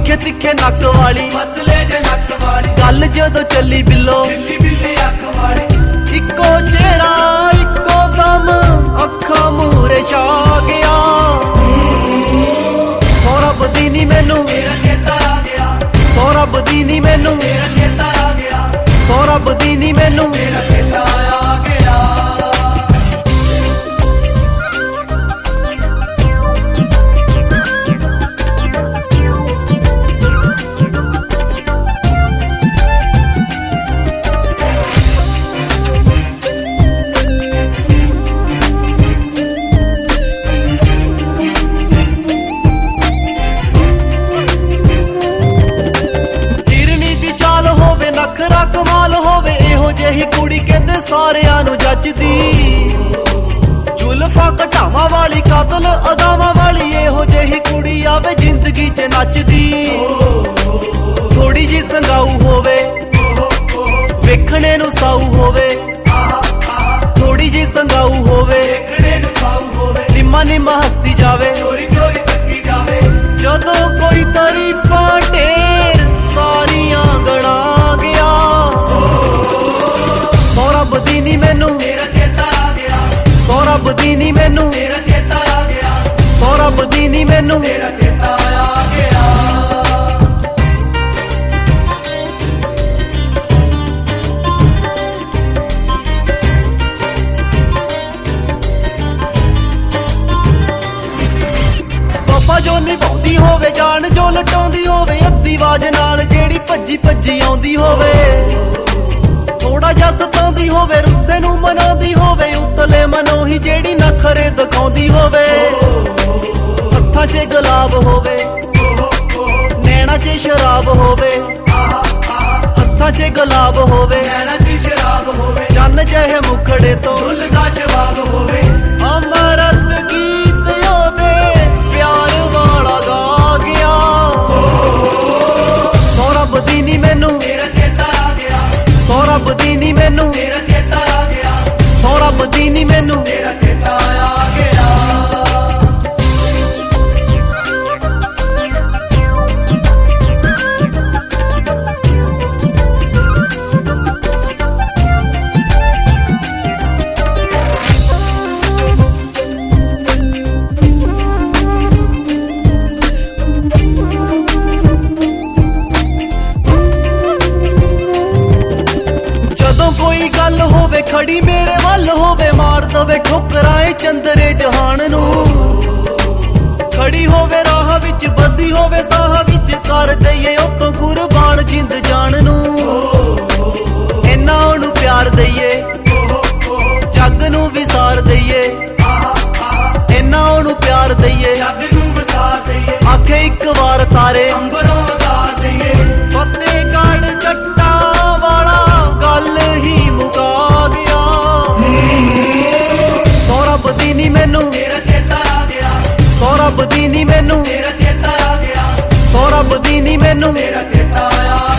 तिखे तिखे नक वाली पतले जे नक वाली गल जदों चली बिल्लो बिल्ली बिल्ली अख वाली इको चेहरा इको दम अखा मूरे छा गया सौरभ दी नी मैनू मेरा चेता आ गया सौरभ दी नी मैनू मेरा चेता आ गया सौरभ दी नी मैनू मेरा चेता आ गया नखरा कमाल होवे इहो जेही कुड़ी कहंदे सारियां नू जचदी जुल्फा घटावा वाली कातल अदावां वाली इहो जेही कुड़ी आवे जिंदगी च नचदी थोड़ी जी संगाऊ होवे वेखणे नू साऊ होवे थोड़ी जी संगाऊ होवे देखने नू साऊ होवे निम्मा निम्मा हस्सी जावे चोरी चोरी तक्की जावे जदों कोई तारीफां ढेर सारियां गणा गया सौरभ दी नी मैनू मेरा चेता आ गया सौरभ दी नी मैनू मेरा चेता आ गया सौरभ दी नी मैनू मेरा चेता आ गया वफा जो निभाउंदी होवे जान जो लटाउंदी होवे अद्धी आवाज नाल जेड़ी भज्जी भज्जी आउंदी होवे थोड़ा जा सताउंदी होवे रुस्से नू मनाउंदी होवे उतले मनों ही जेड़ी नखरे दिखाउंदी होवे हत्थां 'च गुलाब होवे नैना 'च शराब होवे हत्थां 'च गुलाब होवे नैना च शराब होवे चन्न जहे मुखड़े तो फुल दा जवाब होवे अमरत गीत ओदे प्यार वाला गा गया सौरभ दी नी मैनू मेरा चेता आ गया सौरभ दी नी मैनू मेरा चेता आ गया सौरभ दी नी मैनू मेरा चेता आ गया कोई गल होवे खड़ी मेरे वल होवे मार दवे ठोकराए चंदरे जहान नू खड़ी होवे राह विच बसी होवे साह विच कर दईए उतों कुर्बान जिंद जान नू इन्ना ओनू प्यार दईए जग नू विसार दईए इन्ना ओनू प्यार दईए जग नू वसार दईए आखे एक बार तारे अंबरों उतार दईए फतेहगढ़ जट्टा वाला गल ही मुका गया सौरभ दी नी मैनू मेरा चेता आ गया सौरभ दी नी मैनू मेरा चेता आ गया सौरभ दी नी मैनू मेरा चेता आ